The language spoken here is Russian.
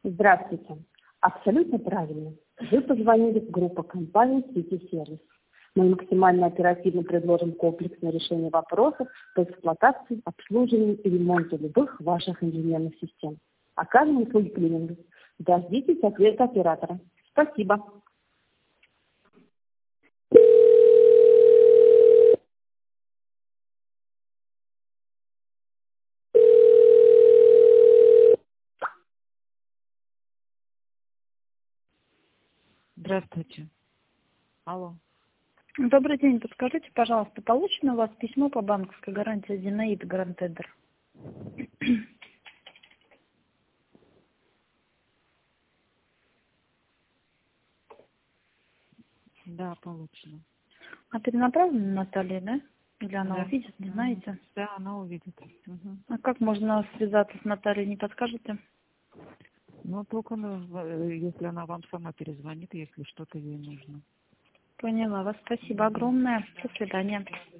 Здравствуйте. Абсолютно правильно. Вы позвонили в группу компании City Service. Мы максимально оперативно предложим комплексное решение вопросов по эксплуатации, обслуживанию и ремонту любых ваших инженерных систем. Окажем услуги клининга. Дождитесь ответа оператора. Спасибо. Здравствуйте. Алло. Добрый день. Подскажите, пожалуйста, получено у вас письмо по банковской гарантии Зинаида Гранд-Тедер? Да, получено. А перенаправлено Наталье, да? Или она Да. увидит, не знаете? Да, она увидит. Угу. А как можно связаться с Натальей, не подскажете? Ну, только если она вам сама перезвонит, если что-то ей нужно. Поняла вас. Спасибо огромное. До свидания.